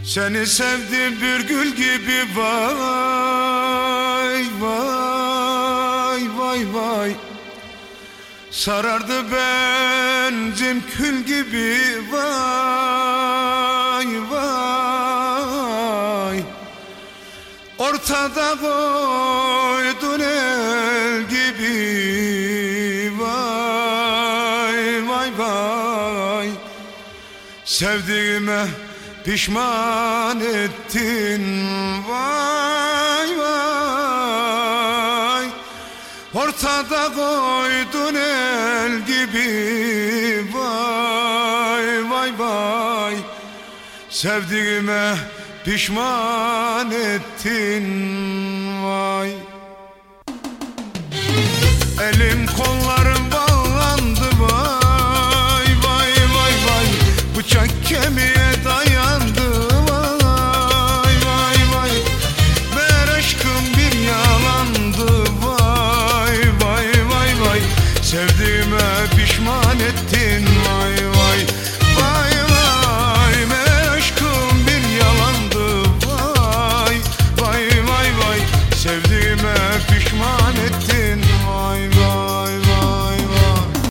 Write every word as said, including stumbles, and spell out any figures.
Seni sevdim bir gül gibi, vay vay vay vay. Sarardı bencim kül gibi, vay vay. Ortada koydun el gibi, vay vay vay. Sevdiğime pişman ettin, vay vay. Ortada koydun el gibi, vay vay vay. Sevdiğime pişman ettin, vay. Elim kollarım bağlandı, vay vay vay vay. Bıçak kemiğe dayandı, vay vay vay. Meğer aşkım bir yalandı, vay vay vay vay. Sevdiğime pişman ettin, vay vay.